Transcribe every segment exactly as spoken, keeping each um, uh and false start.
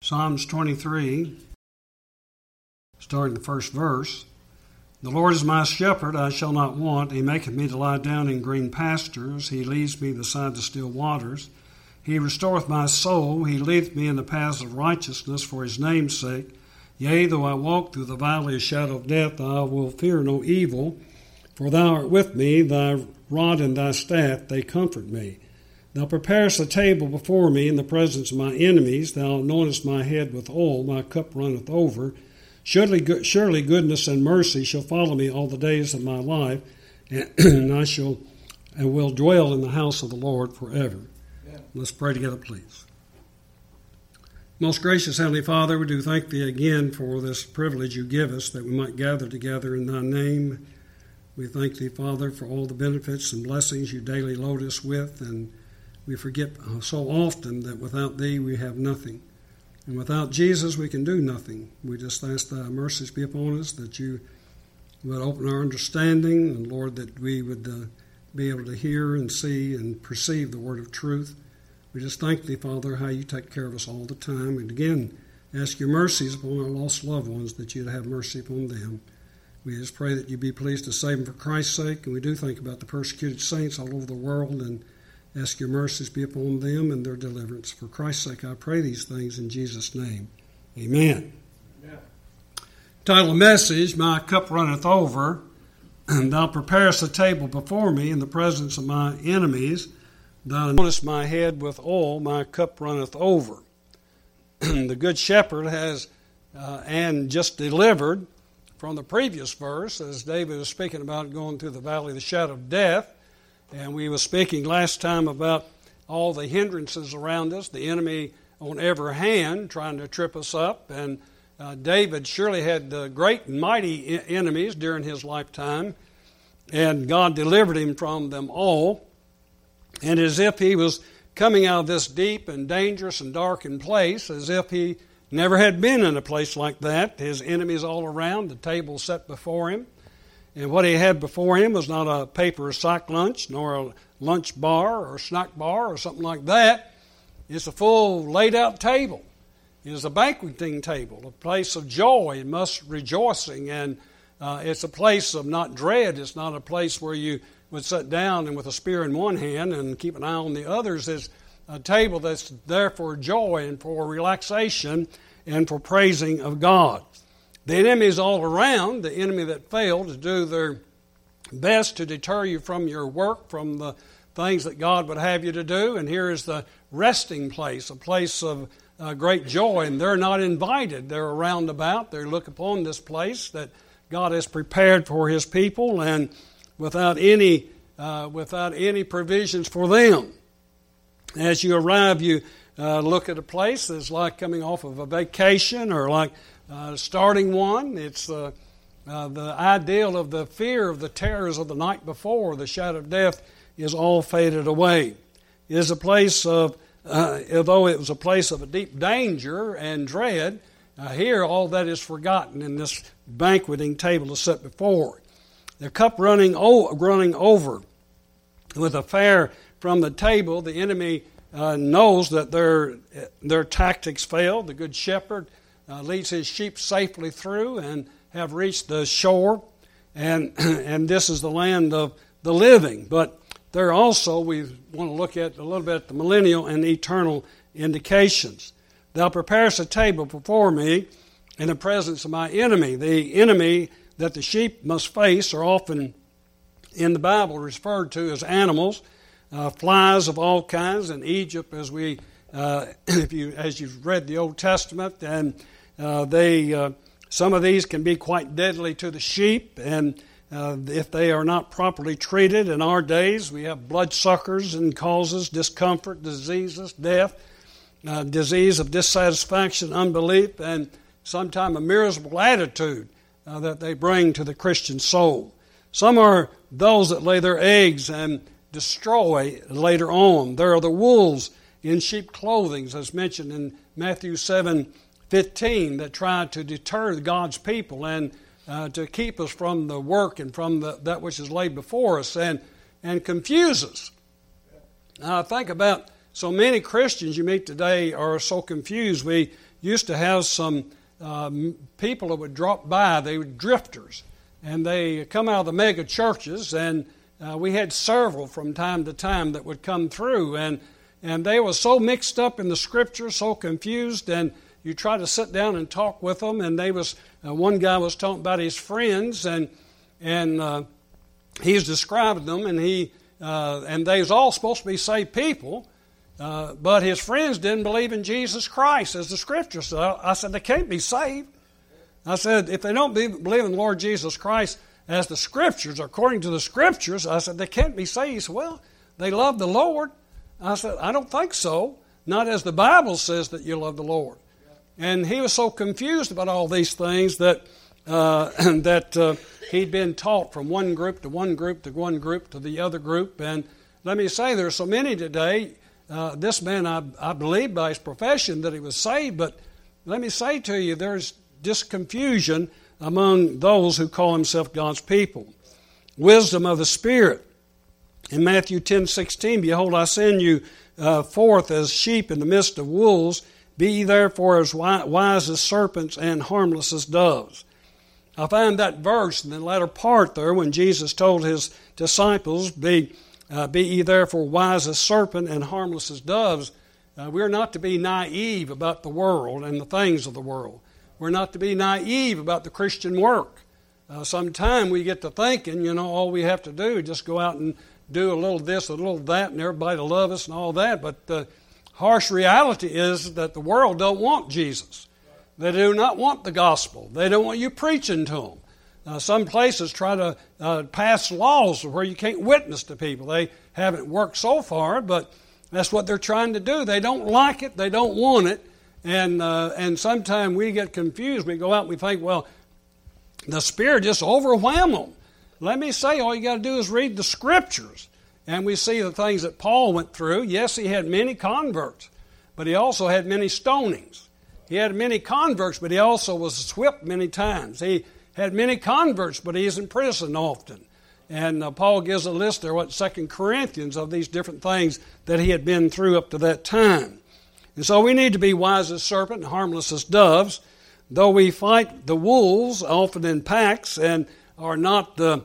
Psalms twenty-three, starting the first verse. The Lord is my shepherd, I shall not want. He maketh me to lie down in green pastures. He leads me beside the still waters. He restoreth my soul. He leadeth me in the paths of righteousness for his name's sake. Yea, though I walk through the valley of shadow of death, I will fear no evil. For thou art with me, thy rod and thy staff, they comfort me. Thou preparest a table before me in the presence of my enemies. Thou anointest my head with oil, my cup runneth over. Surely, surely goodness and mercy shall follow me all the days of my life, and I shall and will dwell in the house of the Lord forever. Yeah. Let's pray together, please. Most gracious Heavenly Father, we do thank Thee again for this privilege You give us that we might gather together in Thy name. We thank Thee, Father, for all the benefits and blessings You daily load us with, and we forget so often that without Thee we have nothing. And without Jesus we can do nothing. We just ask Thy mercies be upon us, that You would open our understanding, and Lord, that we would uh, be able to hear and see and perceive the word of truth. We just thank Thee, Father, how You take care of us all the time. And again, ask Your mercies upon our lost loved ones, that You'd have mercy upon them. We just pray that You be pleased to save them for Christ's sake. And we do think about the persecuted saints all over the world, and ask Your mercies be upon them and their deliverance. For Christ's sake, I pray these things in Jesus' name. Amen. Amen. Title of message, My Cup Runneth Over, and Thou preparest a table before me in the presence of my enemies. Thou anointest my head with oil, my cup runneth over. The Good Shepherd has, uh, and just delivered from the previous verse, as David was speaking about going through the valley of the shadow of death. And we were speaking last time about all the hindrances around us, the enemy on every hand trying to trip us up. And uh, David surely had uh, great and mighty enemies during his lifetime, and God delivered him from them all. And as if he was coming out of this deep and dangerous and darkened place, as if he never had been in a place like that, his enemies all around, the table set before him. And what he had before him was not a paper sack lunch, nor a lunch bar or snack bar or something like that. It's a full laid-out table. It is a banqueting table, a place of joy and much rejoicing. And uh, it's a place of not dread. It's not a place where you would sit down and with a spear in one hand and keep an eye on the others. It's a table that's there for joy and for relaxation and for praising of God. The enemies all around, the enemy that failed to do their best to deter you from your work, from the things that God would have you to do. And here is the resting place, a place of uh, great joy. And they're not invited. They're around about. They look upon this place that God has prepared for His people, and without any uh, without any provisions for them. As you arrive, you uh, look at a place that's like coming off of a vacation or like Uh, starting one. It's uh, uh, the ideal of the fear of the terrors of the night before. The shadow of death is all faded away. It is a place of, uh, although it was a place of a deep danger and dread, uh, here all that is forgotten in this banqueting table is set before. The cup running, o- running over with a fare from the table, the enemy uh, knows that their, their tactics failed. The Good Shepherd Uh, leads his sheep safely through and have reached the shore. And and this is the land of the living. But there also, we want to look at a little bit the millennial and eternal indications. Thou preparest a table before me in the presence of my enemy. The enemy that the sheep must face are often in the Bible referred to as animals, uh, flies of all kinds. In Egypt, as we uh, if you as you've read the Old Testament, and Uh, they, uh, some of these can be quite deadly to the sheep, and uh, if they are not properly treated in our days, we have bloodsuckers and causes discomfort, diseases, death, uh, disease of dissatisfaction, unbelief, and sometimes a miserable attitude uh, that they bring to the Christian soul. Some are those that lay their eggs and destroy later on. There are the wolves in sheep clothing, as mentioned in Matthew seven fifteen, that try to deter God's people and uh, to keep us from the work and from the, that which is laid before us, and, and confuse us. Now, think about so many Christians you meet today are so confused. We used to have some um, people that would drop by. They were drifters, and they come out of the mega churches, and uh, we had several from time to time that would come through, and and they were so mixed up in the Scriptures, so confused, and you try to sit down and talk with them, and they was uh, one guy was talking about his friends, and and uh, he's describing them, and he uh, and they was all supposed to be saved people, uh, but his friends didn't believe in Jesus Christ as the Scripture said. I said, they can't be saved. I said, if they don't be, believe in the Lord Jesus Christ as the Scriptures, according to the Scriptures, I said, they can't be saved. He said, well, they love the Lord. I said, I don't think so. Not as the Bible says that you love the Lord. And he was so confused about all these things that uh, that uh, he'd been taught from one group to one group to one group to the other group. And let me say, there's so many today. Uh, this man, I, I believe by his profession that he was saved, but let me say to you, there's just confusion among those who call themselves God's people. Wisdom of the Spirit. In Matthew ten sixteen, behold, I send you uh, forth as sheep in the midst of wolves. Be ye therefore as wise as serpents and harmless as doves. I find that verse in the latter part there when Jesus told his disciples, Be, uh, be ye therefore wise as serpent and harmless as doves. Uh, we're not to be naive about the world and the things of the world. We're not to be naive about the Christian work. Uh, sometime we get to thinking, you know, all we have to do is just go out and do a little this, a little that, and everybody will love us and all that. But the harsh reality is that the world don't want Jesus. They do not want the gospel. They don't want you preaching to them. Uh, some places try to uh, pass laws where you can't witness to people. They haven't worked so far, but that's what they're trying to do. They don't like it. They don't want it. And uh, and sometimes we get confused. We go out and we think, well, the Spirit just overwhelmed them. Let me say, all you got to do is read the Scriptures. And we see the things that Paul went through. Yes, he had many converts, but he also had many stonings. He had many converts, but he also was whipped many times. He had many converts, but he is in prison often. And uh, Paul gives a list there, what, Second Corinthians, of these different things that he had been through up to that time. And so we need to be wise as serpent and harmless as doves. Though we fight the wolves, often in packs, and are not the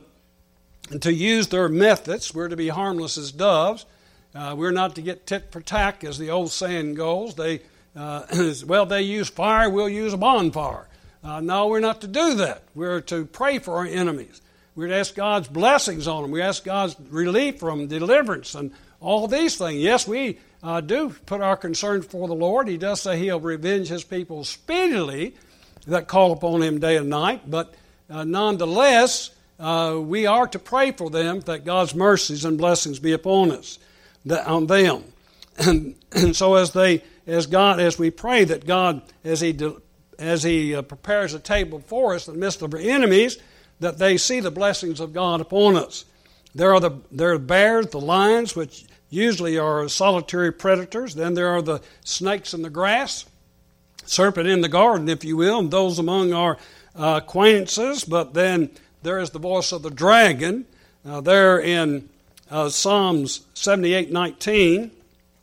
to use their methods. We're to be harmless as doves. Uh, we're not to get tit for tat, as the old saying goes. They, uh, well, they use fire, we'll use a bonfire. Uh, no, we're not to do that. We're to pray for our enemies. We're to ask God's blessings on them. We ask God's relief from deliverance and all these things. Yes, we uh, do put our concerns before the Lord. He does say He'll revenge His people speedily that call upon Him day and night. But uh, nonetheless, Uh, we are to pray for them that God's mercies and blessings be upon us, that, on them. And, and so as they, as God, as we pray that God, as He as He uh, prepares a table for us in the midst of our enemies, that they see the blessings of God upon us. There are the there are bears, the lions, which usually are solitary predators. Then there are the snakes in the grass, serpent in the garden, if you will, and those among our uh, acquaintances. But then there is the voice of the dragon. Uh, there in uh, Psalms seventy-eight nineteen.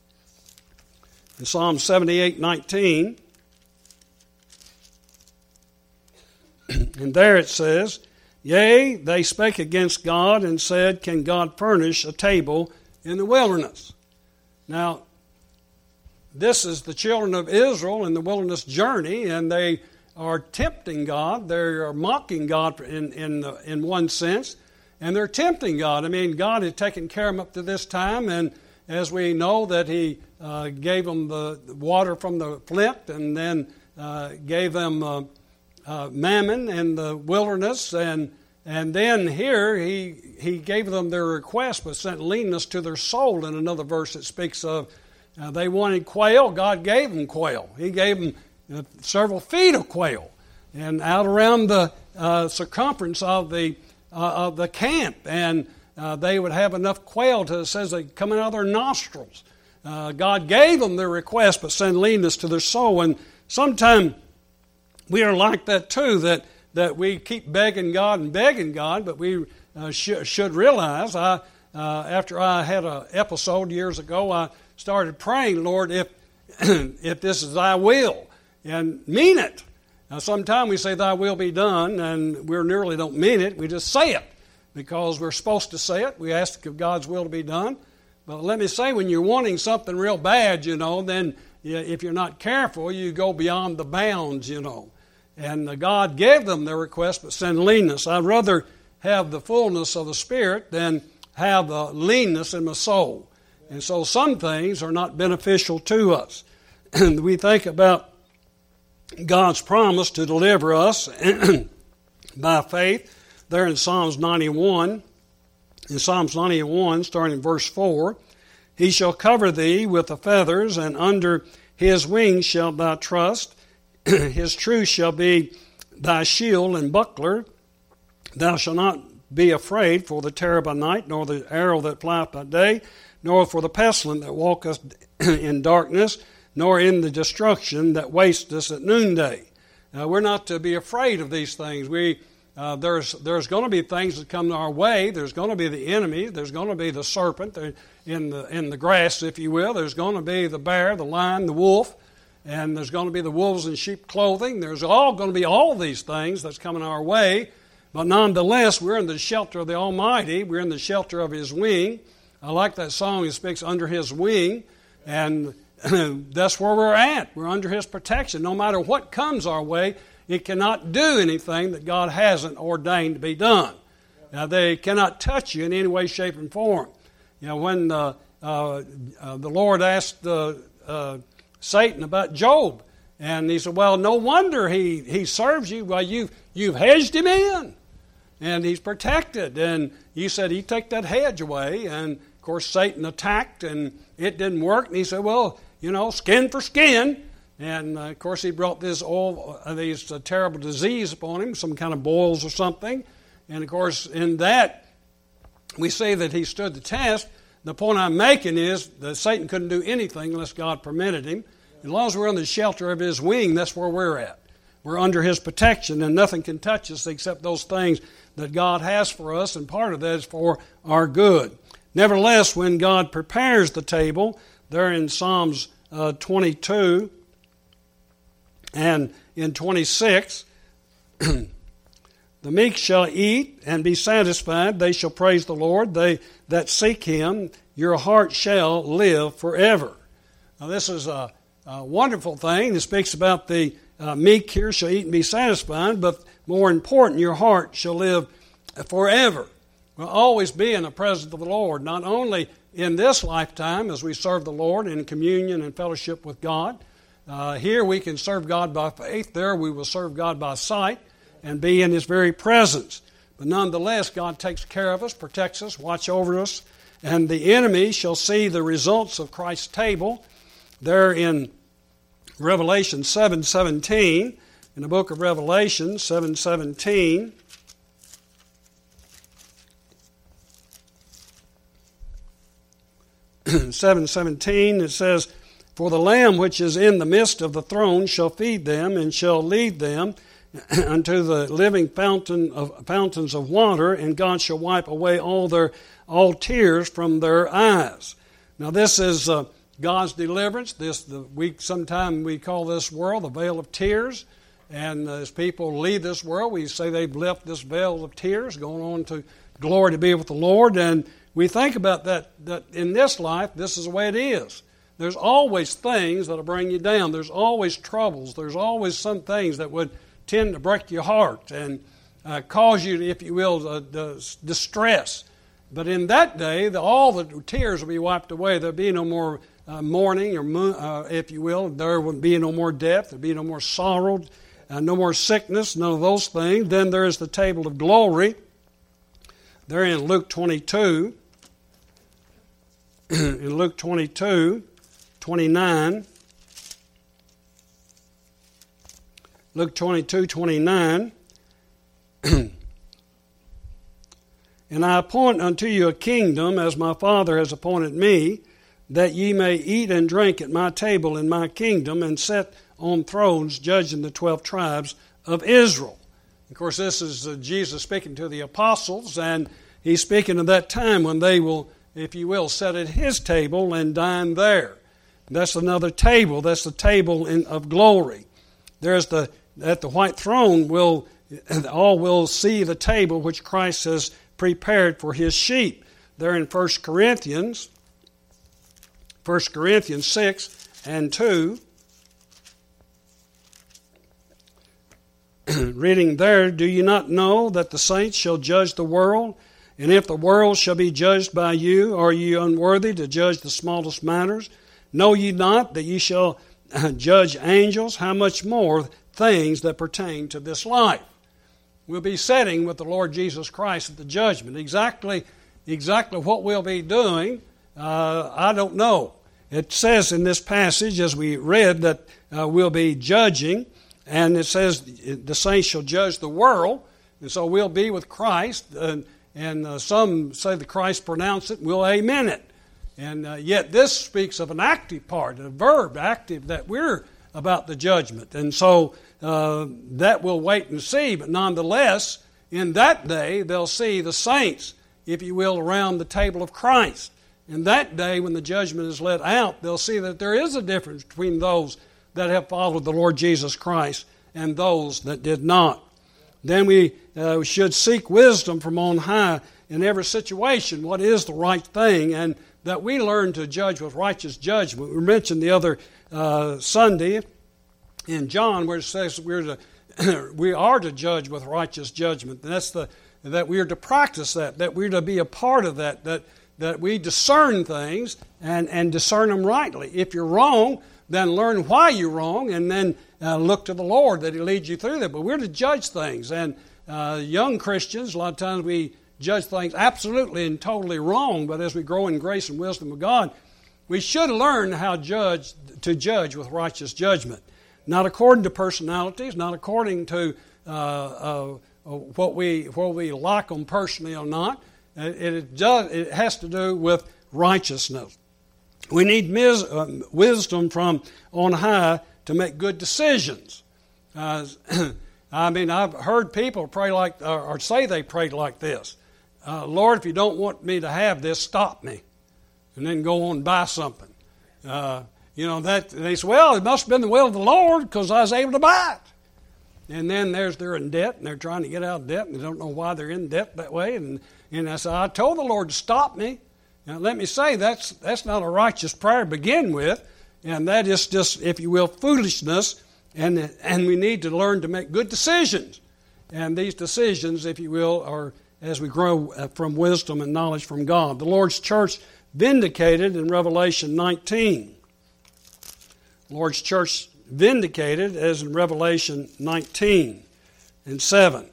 In Psalm seventy-eight nineteen. And there it says, Yea, they spake against God and said, Can God furnish a table in the wilderness? Now, this is the children of Israel in the wilderness journey, and they are tempting God. They are mocking God in in in one sense, and they're tempting God. I mean, God had taken care of them up to this time, and as we know that He uh, gave them the water from the flint, and then uh, gave them uh, uh, mammon in the wilderness, and and then here He He gave them their request, but sent leanness to their soul. In another verse, it speaks of uh, they wanted quail. God gave them quail. He gave them Uh, several feet of quail, and out around the uh, circumference of the uh, of the camp, and uh, they would have enough quail to, it says, they coming out of their nostrils. Uh, God gave them their request, but sent leanness to their soul. And sometimes we are like that too, that that we keep begging God and begging God, but we uh, sh- should realize. I uh, after I had an episode years ago, I started praying, Lord, if if this is Thy will. and mean it. Now, sometimes we say, thy will be done, and we nearly don't mean it. We just say it because we're supposed to say it. We ask of God's will to be done. But let me say, when you're wanting something real bad, you know, then if you're not careful, you go beyond the bounds, you know. And God gave them their request, but send leanness. I'd rather have the fullness of the Spirit than have the leanness in my soul. And so some things are not beneficial to us. And we think about God's promise to deliver us by faith. There in Psalms ninety-one, in Psalms ninety-one, starting in verse four, he shall cover thee with the feathers, and under his wings shalt thou trust. His truth shall be thy shield and buckler. Thou shalt not be afraid for the terror by night, nor the arrow that flieth by day, nor for the pestilence that walketh in darkness, nor in the destruction that wasteth at noonday. Now, we're not to be afraid of these things. We uh, there's there's going to be things that come our way. There's going to be the enemy. There's going to be the serpent in the in the grass, if you will. There's going to be the bear, the lion, the wolf, and there's going to be the wolves in sheep clothing. There's all going to be all these things that's coming our way. But nonetheless, we're in the shelter of the Almighty. We're in the shelter of His wing. I like that song. It speaks under His wing, and that's where we're at. We're under His protection. No matter what comes our way, it cannot do anything that God hasn't ordained to be done. Now, they cannot touch you in any way, shape, and form. You know, when uh, uh, uh, the Lord asked uh, uh, Satan about Job, and he said, well, no wonder he, he serves you. Well, you've, you've hedged him in, and he's protected. And you said, he take that hedge away. And, of course, Satan attacked, and it didn't work. And he said, well, you know, skin for skin. And, uh, of course, he brought this all uh, these uh, terrible disease upon him, some kind of boils or something. And, of course, in that, we say that he stood the test. The point I'm making is that Satan couldn't do anything unless God permitted him. As long as we're under the shelter of His wing, that's where we're at. We're under His protection, and nothing can touch us except those things that God has for us, and part of that is for our good. Nevertheless, when God prepares the table, there in Psalms uh, twenty-two and in twenty-six, the meek shall eat and be satisfied. They shall praise the Lord. They that seek Him, your heart shall live forever. Now, this is a, a wonderful thing. It speaks about the uh, meek here shall eat and be satisfied, but more important, your heart shall live forever. We'll always be in the presence of the Lord, not only in this lifetime as we serve the Lord in communion and fellowship with God. Uh, here we can serve God by faith. There we will serve God by sight and be in His very presence. But nonetheless, God takes care of us, protects us, watches over us, and the enemy shall see the results of Christ's table. There in Revelation seven seventeen, in the book of Revelation seven seventeen, seven seventeen, it says, for the Lamb which is in the midst of the throne shall feed them and shall lead them unto the living fountain of fountains of water, and God shall wipe away all their all tears from their eyes. Now this is uh, God's deliverance. This the we sometimes we call this world the veil of tears, and as people leave this world, we say they've left this veil of tears, going on to glory to be with the Lord. And we think about that that in this life, this is the way it is. There's always things that'll bring you down. There's always troubles. There's always some things that would tend to break your heart and uh, cause you, if you will, uh, distress. But in that day, the, all the tears will be wiped away. There'll be no more uh, mourning, or mo- uh, if you will. There would be no more death. There'll be no more sorrow, uh, no more sickness, none of those things. Then there is the table of glory. There in Luke twenty-two, in Luke twenty-two, twenty-nine, Luke twenty-two, twenty-nine, and I appoint unto you a kingdom, as my Father has appointed me, that ye may eat and drink at my table in my kingdom, and sit on thrones judging the twelve tribes of Israel. Of course, this is uh, Jesus speaking to the apostles, and He's speaking of that time when they will, if you will, sit at His table and dine there. That's another table. That's the table in, of glory. there's the at the white throne will all will see the table which Christ has prepared for his sheep. There in First Corinthians, First Corinthians six and two. Reading there, do you not know that the saints shall judge the world? And if the world shall be judged by you, are ye unworthy to judge the smallest matters? Know ye not that ye shall judge angels? How much more things that pertain to this life? We'll be sitting with the Lord Jesus Christ at the judgment. Exactly, exactly what we'll be doing, uh, I don't know. It says in this passage, as we read, that uh, we'll be judging. And it says the saints shall judge the world. And so we'll be with Christ. And, and uh, some say the Christ pronounced it, we'll amen it. And uh, yet this speaks of an active part, a verb, active, that we're about the judgment. And so uh, that we'll wait and see. But nonetheless, in that day, they'll see the saints, if you will, around the table of Christ. In that day, when the judgment is let out, they'll see that there is a difference between those that have followed the Lord Jesus Christ and those that did not. Then we uh, should seek wisdom from on high in every situation, what is the right thing, and that we learn to judge with righteous judgment. We mentioned the other uh, Sunday in John where it says we're to, we are to judge with righteous judgment. And that's the that we are to practice that, that we're to be a part of that, that, that we discern things and, and discern them rightly. If you're wrong, then learn why you're wrong, and then uh, look to the Lord that He leads you through that. But we're to judge things. And uh, young Christians, a lot of times we judge things absolutely and totally wrong. But as we grow in grace and wisdom of God, we should learn how judge to judge with righteous judgment. Not according to personalities, not according to uh, uh, what we what we like them personally or not. It, it, does, it has to do with righteousness. We need mis- uh, wisdom from on high to make good decisions. Uh, I mean, I've heard people pray like, or, or say they prayed like this: uh, "Lord, if you don't want me to have this, stop me," and then go on and buy something. Uh, you know that they say, "Well, it must have been the will of the Lord because I was able to buy it." And then there's they're in debt and they're trying to get out of debt and they don't know why they're in debt that way. And and I said, "I told the Lord to stop me." Now, let me say, that's that's not a righteous prayer to begin with, and that is just, if you will, foolishness, and and we need to learn to make good decisions. And these decisions, if you will, are as we grow from wisdom and knowledge from God. The Lord's church vindicated in Revelation nineteen. The Lord's church vindicated as in Revelation nineteen and seven.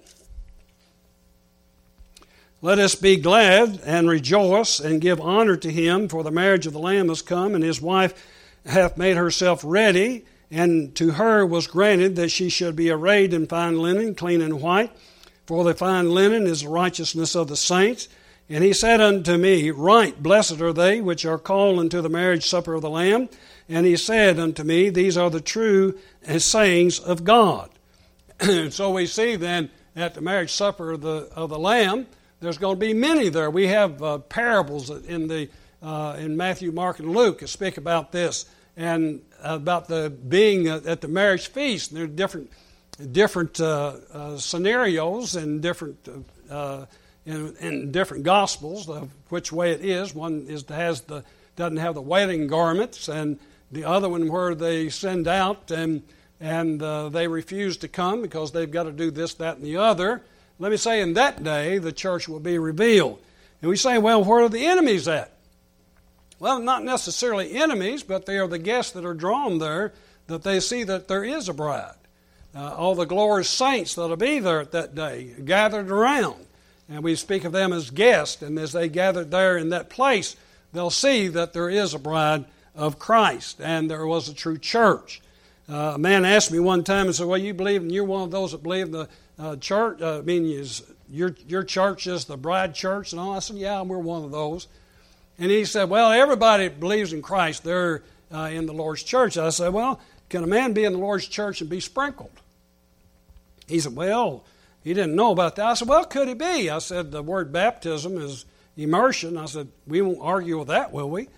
Let us be glad and rejoice and give honor to him, for the marriage of the Lamb has come, and his wife hath made herself ready, and to her was granted that she should be arrayed in fine linen, clean and white, for the fine linen is the righteousness of the saints. And he said unto me, Right, blessed are they which are called unto the marriage supper of the Lamb. And he said unto me, These are the true sayings of God. So we see then at the marriage supper of the of the Lamb, there's going to be many there. We have uh, parables in the uh, in Matthew, Mark, and Luke that speak about this and about the being at the marriage feast. And there are different different uh, uh, scenarios and different uh, in, in different gospels of which way it is. One is has the doesn't have the wedding garments, and the other one where they send out and and uh, they refuse to come because they've got to do this, that, and the other. Let me say, in that day, the church will be revealed. And we say, well, where are the enemies at? Well, not necessarily enemies, but they are the guests that are drawn there, that they see that there is a bride. Uh, all the glorious saints that will be there at that day, gathered around. And we speak of them as guests, and as they gathered there in that place, they'll see that there is a bride of Christ, and there was a true church. Uh, a man asked me one time and said, well, you believe, and you're one of those that believe in the uh, church, uh, I mean, is, your, your church is the bride church and all. I said, yeah, we're one of those. And he said, well, everybody that believes in Christ, they're uh, in the Lord's church. I said, well, can a man be in the Lord's church and be sprinkled? He said, well, he didn't know about that. I said, well, could he be? I said, the word baptism is immersion. I said, we won't argue with that, will we?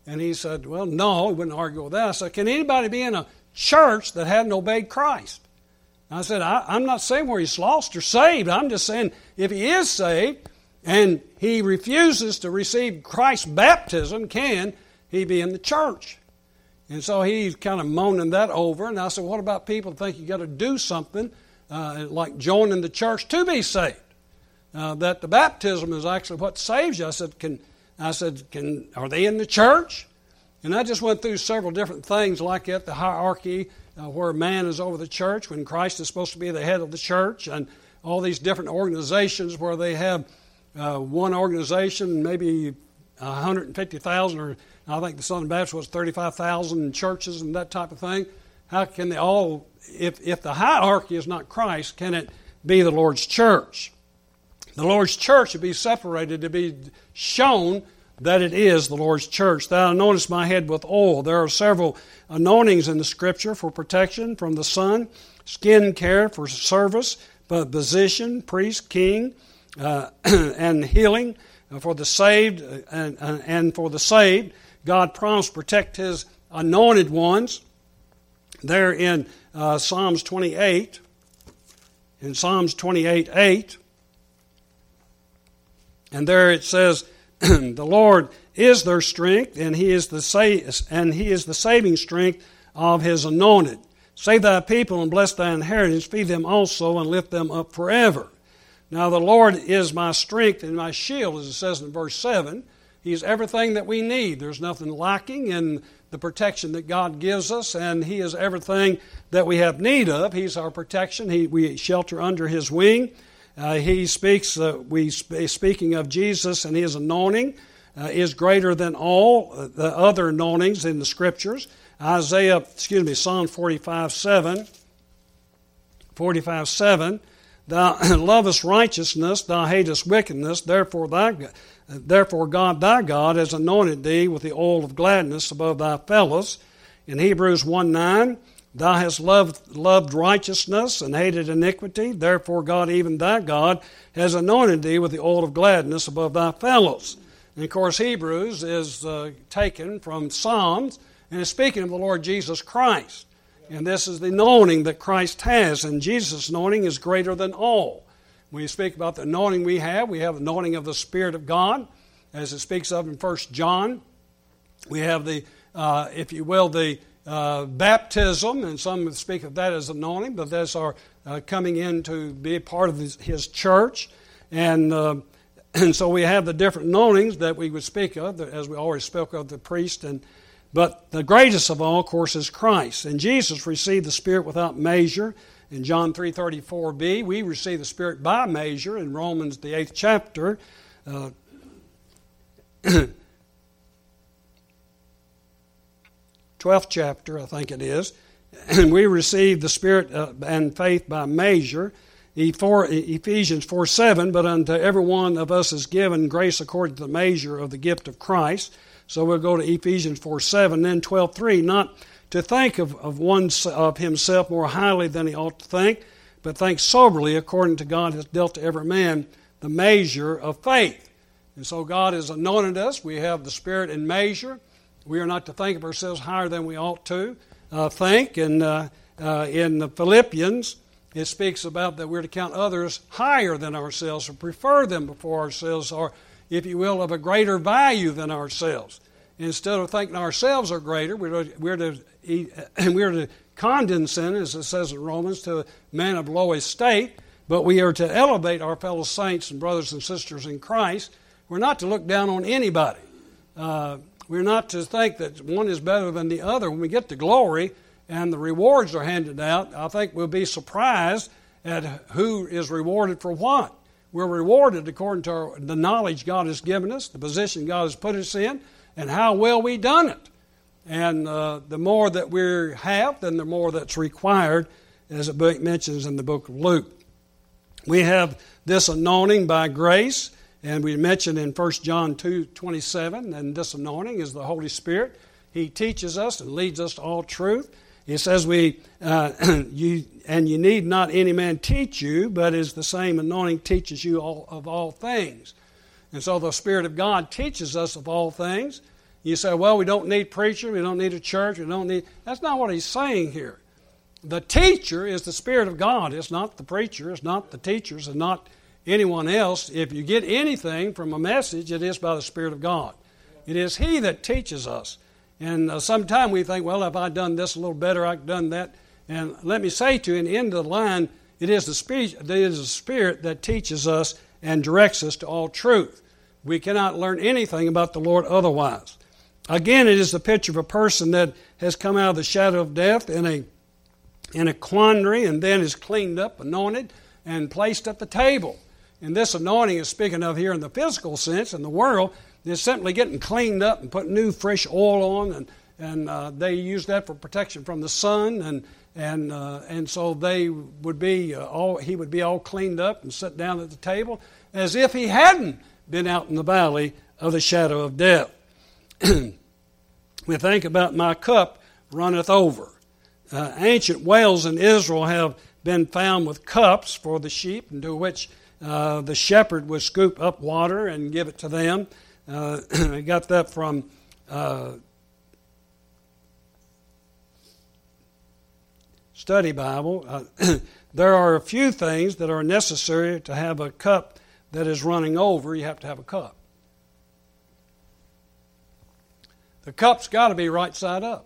And he said, well, no, he wouldn't argue with that. I said, can anybody be in a church that hadn't obeyed Christ? I said, I, I'm not saying where he's lost or saved. I'm just saying if he is saved and he refuses to receive Christ's baptism, can he be in the church? And so he's kind of moaning that over. And I said, what about people who think you got to do something uh, like joining the church to be saved? Uh, that the baptism is actually what saves you. I said, can I said, can are they in the church? And I just went through several different things like that, the hierarchy uh, where man is over the church when Christ is supposed to be the head of the church, and all these different organizations where they have uh, one organization, maybe one hundred fifty thousand, or I think the Southern Baptist was thirty-five thousand churches and that type of thing. How can they all, if, if the hierarchy is not Christ, can it be the Lord's church? The Lord's church should be separated to be shown that it is the Lord's church. Thou anointest my head with oil. There are several anointings in the Scripture for protection from the sun, skin care for service, but position, priest, king, uh, and healing for the saved. And, and for the saved, God promised to protect His anointed ones. There in uh, Psalms twenty-eight, in Psalms twenty-eight eight, and there it says, the Lord is their strength, and He is the sa- and He is the saving strength of His anointed. Save thy people and bless thy inheritance. Feed them also and lift them up forever. Now the Lord is my strength and my shield, as it says in verse seven. He's everything that we need. There's nothing lacking in the protection that God gives us, and He is everything that we have need of. He's our protection. He, we shelter under His wing. Uh, he speaks, uh, we sp- speaking of Jesus and His anointing, uh, is greater than all the other anointings in the Scriptures. Isaiah, excuse me, Psalm forty-five seven, forty-five seven, thou lovest righteousness, thou hatest wickedness, therefore thy, therefore God thy God has anointed thee with the oil of gladness above thy fellows. In Hebrews one nine, thou hast loved, loved righteousness and hated iniquity. Therefore God, even thy God, has anointed thee with the oil of gladness above thy fellows. And of course Hebrews is uh, taken from Psalms and is speaking of the Lord Jesus Christ. And this is the anointing that Christ has. And Jesus' anointing is greater than all. When you speak about the anointing we have, we have the anointing of the Spirit of God, as it speaks of in First John. We have the, uh, if you will, the Uh, baptism, and some speak of that as anointing, but that's our uh, coming in to be a part of his, his church. And uh, and so we have the different anointings that we would speak of, as we already spoke of the priest. And but the greatest of all, of course, is Christ. And Jesus received the Spirit without measure. In John three thirty-four b, we receive the Spirit by measure in Romans, the eighth chapter. Uh, twelfth chapter, I think it is, and we receive the Spirit uh, and faith by measure. Ephesians four seven, but unto every one of us is given grace according to the measure of the gift of Christ. So we'll go to Ephesians four seven, then twelve three, not to think of, of one of himself more highly than he ought to think, but think soberly according to God has dealt to every man the measure of faith. And so God has anointed us. We have the Spirit in measure. We are not to think of ourselves higher than we ought to uh, think. And uh, uh, in the Philippians, it speaks about that we're to count others higher than ourselves, or prefer them before ourselves, or, if you will, of a greater value than ourselves. Instead of thinking ourselves are greater, we're to, we're to, we're to condescend, as it says in Romans, to men of low estate, but we are to elevate our fellow saints and brothers and sisters in Christ. We're not to look down on anybody. Uh, We're not to think that one is better than the other. When we get to glory and the rewards are handed out, I think we'll be surprised at who is rewarded for what. We're rewarded according to our, the knowledge God has given us, the position God has put us in, and how well we done it. And uh, the more that we have, then the more that's required, as it mentions in the book of Luke. We have this anointing by grace. And we mentioned in First John two twenty-seven, and this anointing is the Holy Spirit. He teaches us and leads us to all truth. He says, "We uh, you and you need not any man teach you, but is the same anointing teaches you all, of all things." And so the Spirit of God teaches us of all things. You say, well, we don't need preachers, we don't need a church, we don't need... That's not what he's saying here. The teacher is the Spirit of God. It's not the preacher, it's not the teachers, it's not anyone else. If you get anything from a message, it is by the Spirit of God. It is He that teaches us. And uh, sometimes we think, well, if I'd done this a little better, I'd done that. And let me say to you, in the end of the line, it is the Spirit, it is the Spirit that teaches us and directs us to all truth. We cannot learn anything about the Lord otherwise. Again, it is the picture of a person that has come out of the shadow of death in a, in a quandary and then is cleaned up, anointed, and placed at the table. And this anointing is speaking of here in the physical sense in the world. Is simply getting cleaned up and put new fresh oil on, and and uh, they use that for protection from the sun, and and uh, and so they would be uh, all he would be all cleaned up and sit down at the table as if he hadn't been out in the valley of the shadow of death. We think about my cup runneth over. Uh, ancient wells in Israel have been found with cups for the sheep, into which uh, the shepherd would scoop up water and give it to them. Uh, I got that from uh, Study Bible. Uh, there are a few things that are necessary to have a cup that is running over. You have to have a cup. The cup's got to be right side up.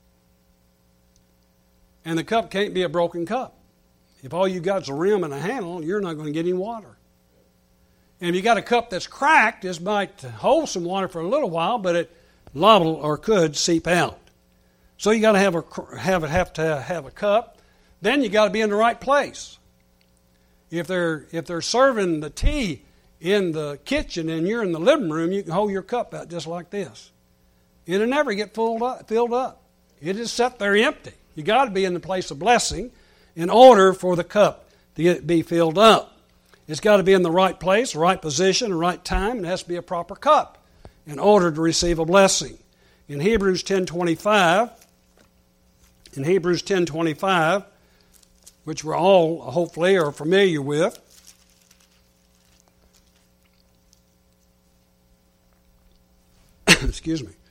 And the cup can't be a broken cup. If all you got is a rim and a handle, you're not going to get any water. And if you got a cup that's cracked, it might hold some water for a little while, but it liable or could seep out. So you got to have a have it have to have a cup. Then you got to be in the right place. If they're if they're serving the tea in the kitchen and you're in the living room, you can hold your cup out just like this. It'll never get filled up. Filled up. It is set there empty. You got to be in the place of blessing in order for the cup to get, be filled up. It's got to be in the right place, the right position, the right time, and it has to be a proper cup in order to receive a blessing. In Hebrews ten twenty-five, in Hebrews ten twenty-five, which we're all hopefully are familiar with, excuse me.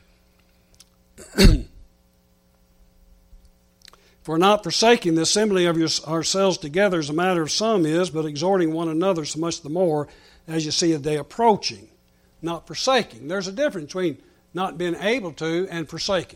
For not forsaking the assembly of your, ourselves together as a matter of some is, but exhorting one another so much the more as you see a day approaching. Not forsaking. There's a difference between not being able to and forsaking.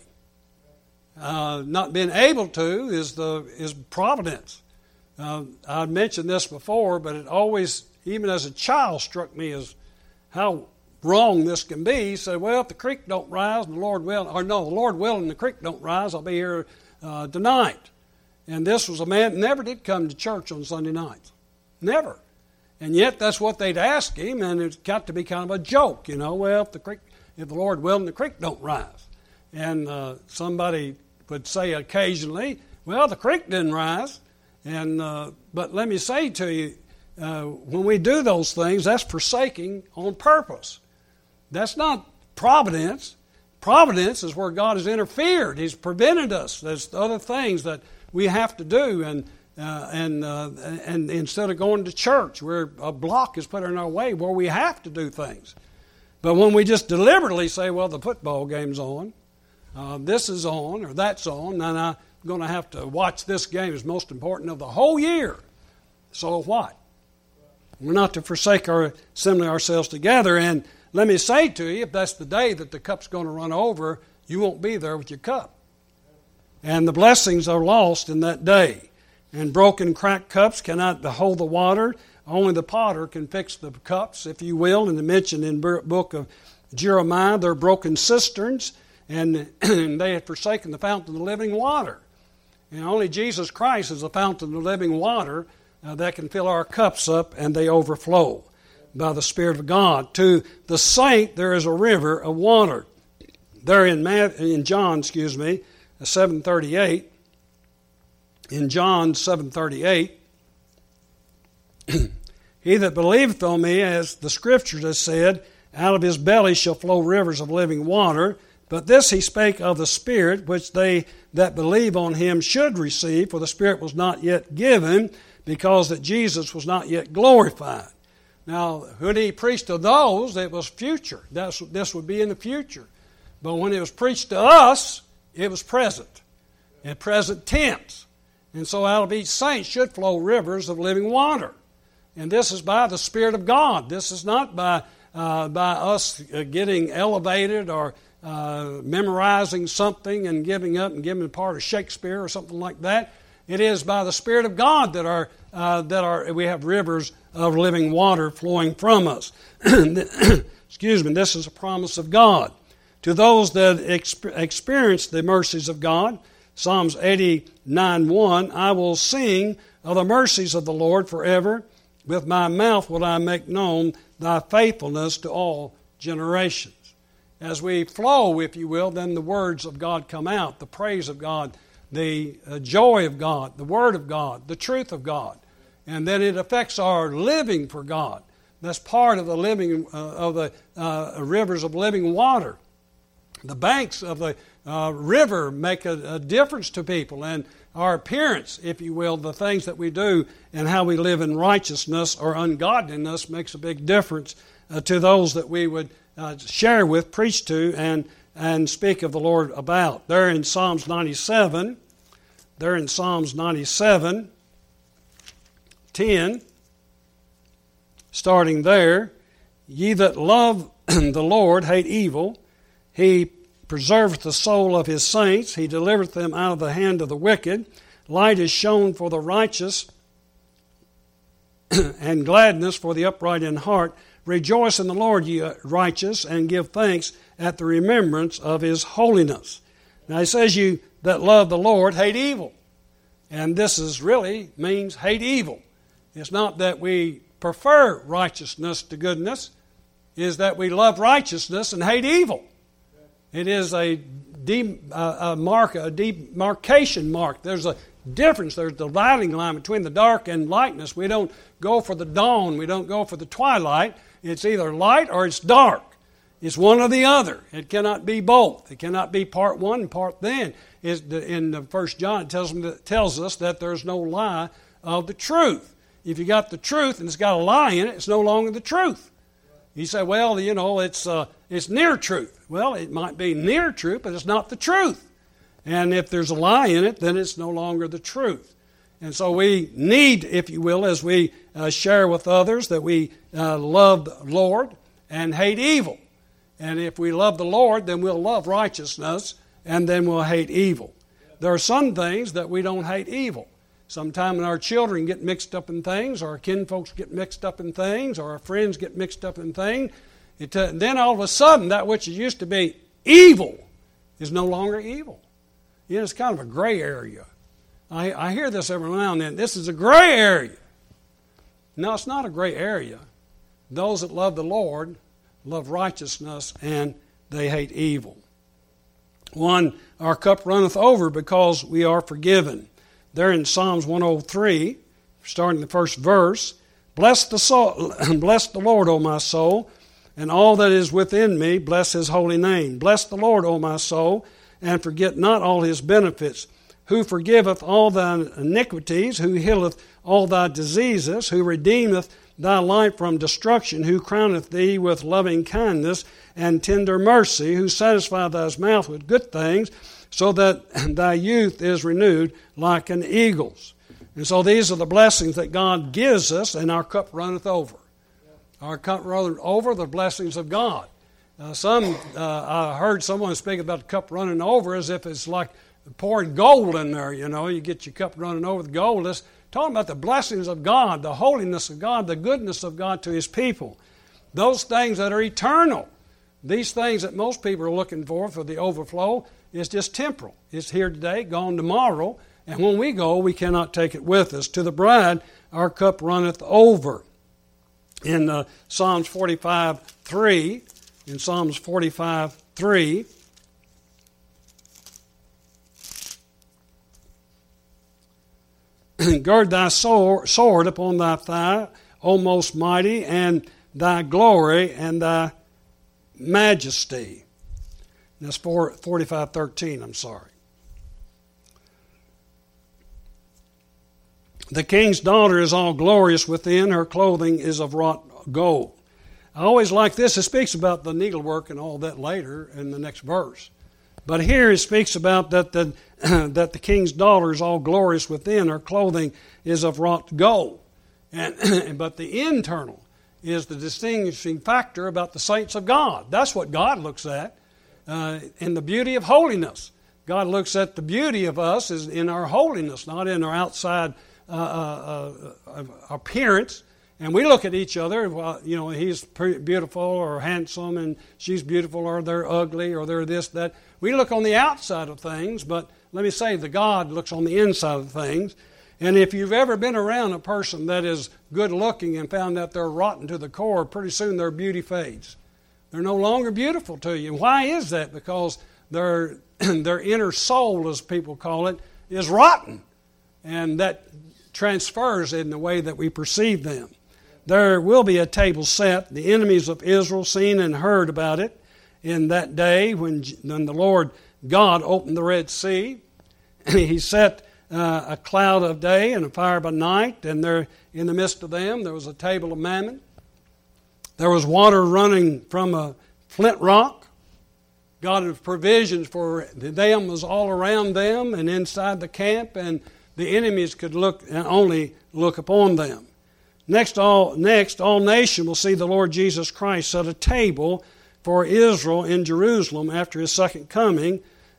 Uh, not being able to is the is providence. Uh, I mentioned this before, but it always, even as a child, struck me as how wrong this can be. He said, well, if the creek don't rise and the Lord will, or no, the Lord will and the creek don't rise, I'll be here Uh, tonight. And this was a man that never did come to church on Sunday nights. Never. And yet that's what they'd ask him, and it got to be kind of a joke, you know, well, if the creek, if the Lord will and the creek don't rise. And uh, somebody would say occasionally, well, the creek didn't rise. And uh, but let me say to you, uh, when we do those things, that's forsaking on purpose. That's not providence. Providence is where God has interfered. He's prevented us. There's other things that we have to do, and uh, and uh, and instead of going to church, where a block is put in our way, where we have to do things. But when we just deliberately say, "Well, the football game's on, uh, this is on, or that's on, and I'm going to have to watch this game is most important of the whole year," so what? We're not to forsake our assembling ourselves together. And let me say to you, if that's the day that the cup's going to run over, you won't be there with your cup. And the blessings are lost in that day. And broken, cracked cups cannot hold the water. Only the potter can fix the cups, if you will. And mentioned in the book of Jeremiah, they're broken cisterns, and they had forsaken the fountain of the living water. And only Jesus Christ is the fountain of the living water uh, that can fill our cups up, and they overflow by the Spirit of God. To the saint there is a river of water. There in, Matthew, in John, excuse me, seven thirty-eight, in John seven thirty-eight, he that believeth on me, as the Scriptures have said, out of his belly shall flow rivers of living water. But this he spake of the Spirit, which they that believe on him should receive, for the Spirit was not yet given, because that Jesus was not yet glorified. Now, when he preached to those, it was future. That's, this would be in the future. But when it was preached to us, it was present, in present tense. And so out of each saint should flow rivers of living water. And this is by the Spirit of God. This is not by uh, by us getting elevated or uh, memorizing something and giving up and giving a part of Shakespeare or something like that. It is by the Spirit of God that are uh, that are we have rivers of living water flowing from us. Excuse me. This is a promise of God to those that exp- experience the mercies of God. Psalms eighty-nine one, I will sing of the mercies of the Lord forever. With my mouth will I make known thy faithfulness to all generations. As we flow, if you will, then the words of God come out, the praise of God, the uh, joy of God, the Word of God, the truth of God. And then it affects our living for God. That's part of the living uh, of the uh, rivers of living water. The banks of the uh, river make a, a difference to people, and our appearance, if you will, the things that we do and how we live in righteousness or ungodliness makes a big difference uh, to those that we would uh, share with, preach to, and, and speak of the Lord about. There in Psalms ninety-seven, there in Psalms ninety-seven, ten, starting there, ye that love the Lord hate evil. He preserveth the soul of his saints. He delivereth them out of the hand of the wicked. Light is shown for the righteous, and gladness for the upright in heart. Rejoice in the Lord, ye righteous, and give thanks at the remembrance of his holiness. Now he says, you that love the Lord hate evil. And this is really means hate evil. It's not that we prefer righteousness to goodness. It is that we love righteousness and hate evil. It is a, de, uh, a mark, a demarcation mark. There's a difference. There's a dividing line between the dark and lightness. We don't go for the dawn. We don't go for the twilight. It's either light or it's dark. It's one or the other. It cannot be both. It cannot be part one and part then. In First John, it tells, it tells us that there's no lie of the truth. If you got the truth and it's got a lie in it, it's no longer the truth. You say, well, you know, it's uh, it's near truth. Well, it might be near truth, but it's not the truth. And if there's a lie in it, then it's no longer the truth. And so we need, if you will, as we uh, share with others, that we uh, love the Lord and hate evil. And if we love the Lord, then we'll love righteousness, and then we'll hate evil. There are some things that we don't hate evil. Sometimes when our children get mixed up in things, or our kinfolks get mixed up in things, or our friends get mixed up in things, it, uh, then all of a sudden that which used to be evil is no longer evil. You know, it's kind of a gray area. I, I hear this every now and then. This is a gray area. No, it's not a gray area. Those that love the Lord love righteousness, and they hate evil. One, our cup runneth over because we are forgiven. There in Psalms one oh three, starting the first verse, Bless the soul, bless the Lord, O my soul, and all that is within me, bless his holy name. Bless the Lord, O my soul, and forget not all his benefits, who forgiveth all thy iniquities, who healeth all thy diseases, who redeemeth thy life from destruction, who crowneth thee with loving kindness and tender mercy, who satisfieth thy mouth with good things, so that thy youth is renewed like an eagle's. And so these are the blessings that God gives us, and our cup runneth over. Our cup runneth over, the blessings of God. Uh, some, uh, I heard someone speak about the cup running over as if it's like pouring gold in there, you know. You get your cup running over with gold. It's talking about the blessings of God, the holiness of God, the goodness of God to his people. Those things that are eternal. These things that most people are looking for, for the overflow, is just temporal. It's here today, gone tomorrow, and when we go, we cannot take it with us. To the bride, our cup runneth over. In uh, Psalms forty-five three, in Psalms forty-five three, gird thy sword upon thy thigh, O most mighty, and thy glory and thy majesty. That's forty-five thirteen, I'm sorry. The king's daughter is all glorious within, her clothing is of wrought gold. I always like this. It speaks about the needlework and all that later in the next verse. But here it speaks about that the, that the king's daughter is all glorious within. Her clothing is of wrought gold. And, but the internal is the distinguishing factor about the saints of God. That's what God looks at uh, in the beauty of holiness. God looks at the beauty of us is in our holiness, not in our outside uh, uh, uh, appearance. And we look at each other, well, you know, he's beautiful or handsome and she's beautiful or they're ugly or they're this, that. We look on the outside of things, but let me say the God looks on the inside of things. And if you've ever been around a person that is good looking and found that they're rotten to the core, pretty soon their beauty fades. They're no longer beautiful to you. Why is that? Because their, their inner soul, as people call it, is rotten. And that transfers in the way that we perceive them. There will be a table set. The enemies of Israel seen and heard about it in that day when, when the Lord God opened the Red Sea. He set uh, a cloud of day and a fire by night, and there in the midst of them there was a table of mammon. There was water running from a flint rock. God had provisions for them was all around them and inside the camp, and the enemies could look and only look upon them. Next, all next, all nations will see the Lord Jesus Christ set a table for Israel in Jerusalem after his second coming.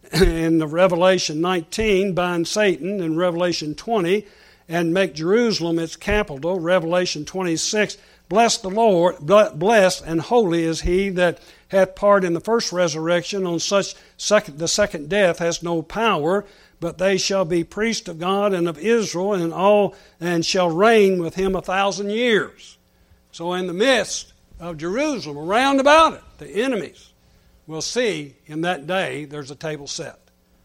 In the Revelation nineteen, bind Satan in Revelation twenty, and make Jerusalem its capital. Revelation twenty-six, bless the Lord, blessed and holy is he that hath part in the first resurrection. On such second, the second death has no power, but they shall be priests of God and of Israel, and all and shall reign with him a thousand years. So in the midst of Jerusalem, around about it, the enemies will see in that day there's a table set.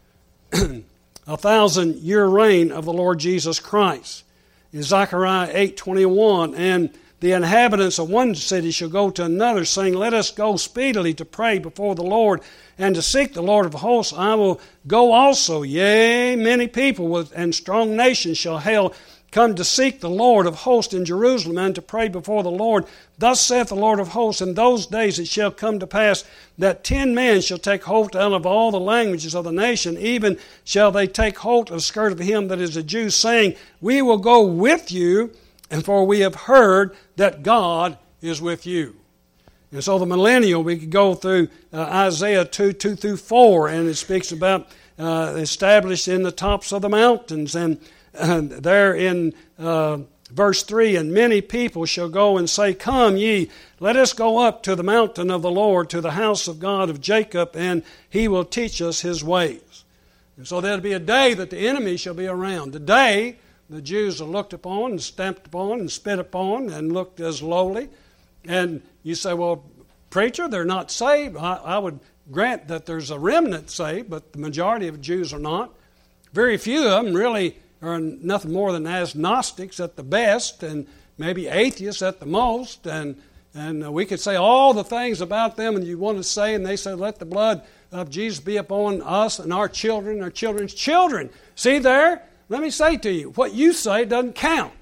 A thousand year reign of the Lord Jesus Christ. In Zechariah eight twenty-one, and the inhabitants of one city shall go to another, saying, let us go speedily to pray before the Lord and to seek the Lord of hosts. I will go also. Yea, many people with, and strong nations shall hail, come to seek the Lord of hosts in Jerusalem and to pray before the Lord. Thus saith the Lord of hosts, in those days it shall come to pass that ten men shall take hold out of all the languages of the nation, even shall they take hold of the skirt of him that is a Jew, saying, we will go with you, and for we have heard that God is with you. And so the millennial, we could go through uh, Isaiah two, two through four, and it speaks about uh, established in the tops of the mountains. And uh, there in uh, verse three, and many people shall go and say, come ye, let us go up to the mountain of the Lord, to the house of God of Jacob, and he will teach us his ways. And so there'll be a day that the enemy shall be around. The day the Jews are looked upon and stamped upon and spit upon and looked as lowly. And you say, well, preacher, they're not saved. I, I would grant that there's a remnant saved, but the majority of Jews are not. Very few of them really are nothing more than agnostics at the best, and maybe atheists at the most. And, and we could say all the things about them and you want to say, and they say, let the blood of Jesus be upon us and our children, our children's children. See there? Let me say to you, what you say doesn't count.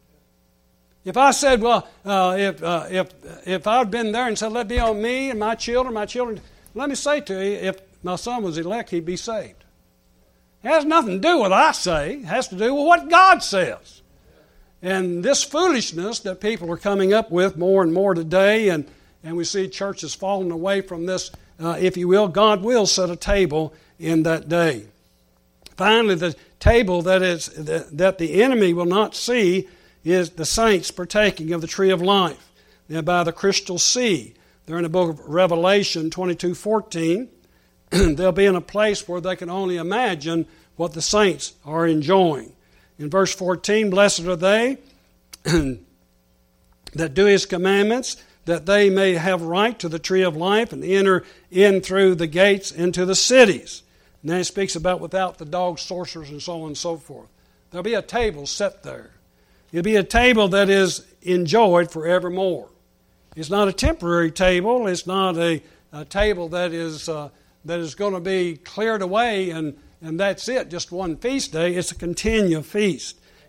If I said, well, uh, if uh, if if I'd been there and said, let it be on me and my children, my children, let me say to you, if my son was elect, he'd be saved. It has nothing to do with what I say. It has to do with what God says. And this foolishness that people are coming up with more and more today, and, and we see churches falling away from this, uh, if you will, God will set a table in that day. Finally, the table that is that the enemy will not see is the saints partaking of the tree of life. They're by the crystal sea. They're in the book of Revelation twenty-two fourteen. They'll be in a place where they can only imagine what the saints are enjoying. In verse fourteen, blessed are they that do his commandments, that they may have right to the tree of life and enter in through the gates into the cities. And then it speaks about without the dogs, sorcerers, and so on and so forth. There'll be a table set there. It'll be a table that is enjoyed forevermore. It's not a temporary table. It's not a, a table that is uh, that is going to be cleared away and, and that's it, just one feast day. It's a continual feast.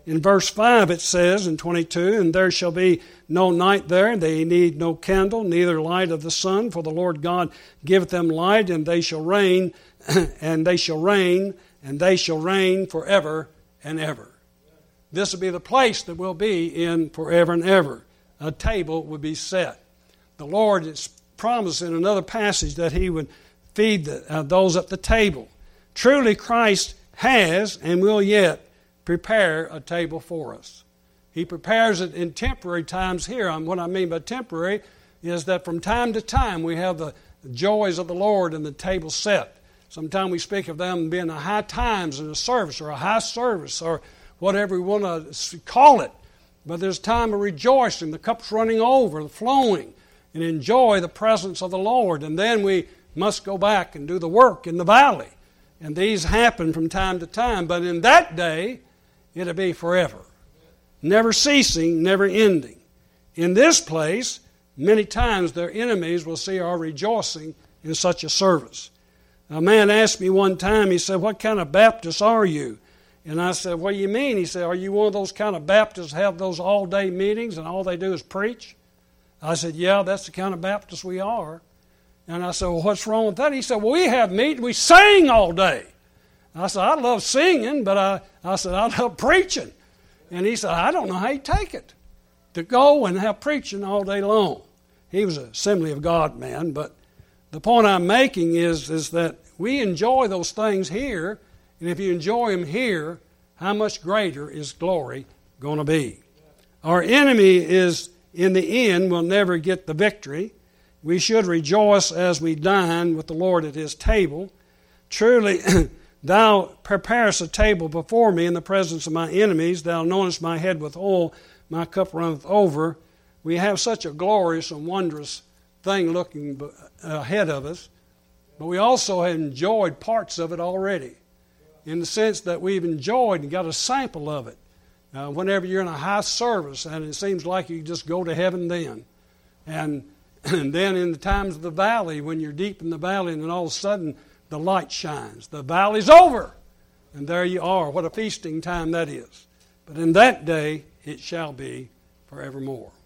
In verse five it says in twenty-two, and there shall be no night there, they need no candle, neither light of the sun, for the Lord God giveth them light, and they shall reign, and they shall reign, and they shall reign forever and ever. This will be the place that we'll be in forever and ever. A table will be set. The Lord is promised in another passage that He would feed the, uh, those at the table. Truly Christ has and will yet prepare a table for us. He prepares it in temporary times here. And what I mean by temporary is that from time to time we have the joys of the Lord and the table set. Sometimes we speak of them being a high times in a service or a high service or whatever we want to call it. But there's time of rejoicing, the cup's running over, flowing, and enjoy the presence of the Lord. And then we must go back and do the work in the valley. And these happen from time to time. But in that day, it'll be forever. Never ceasing, never ending. In this place, many times their enemies will see our rejoicing in such a service. A man asked me one time, he said, what kind of Baptist are you? And I said, what do you mean? He said, are you one of those kind of Baptists have those all-day meetings and all they do is preach? I said, yeah, that's the kind of Baptist we are. And I said, well, what's wrong with that? He said, well, we have meetings, we sing all day. I said, I love singing, but I, I said, I love preaching. And he said, I don't know how you take it, to go and have preaching all day long. He was an Assembly of God man, but the point I'm making is, is that we enjoy those things here, and if you enjoy them here, how much greater is glory going to be? Our enemy is, in the end, will never get the victory. We should rejoice as we dine with the Lord at His table. Truly, Thou preparest a table before me in the presence of my enemies. Thou anointest my head with oil. My cup runneth over. We have such a glorious and wondrous thing looking ahead of us. But we also have enjoyed parts of it already, in the sense that we've enjoyed and got a sample of it. Uh, whenever you're in a high service and it seems like you just go to heaven then. And, and then in the times of the valley, when you're deep in the valley and then all of a sudden the light shines. The valley's over. And there you are. What a feasting time that is. But in that day it shall be forevermore.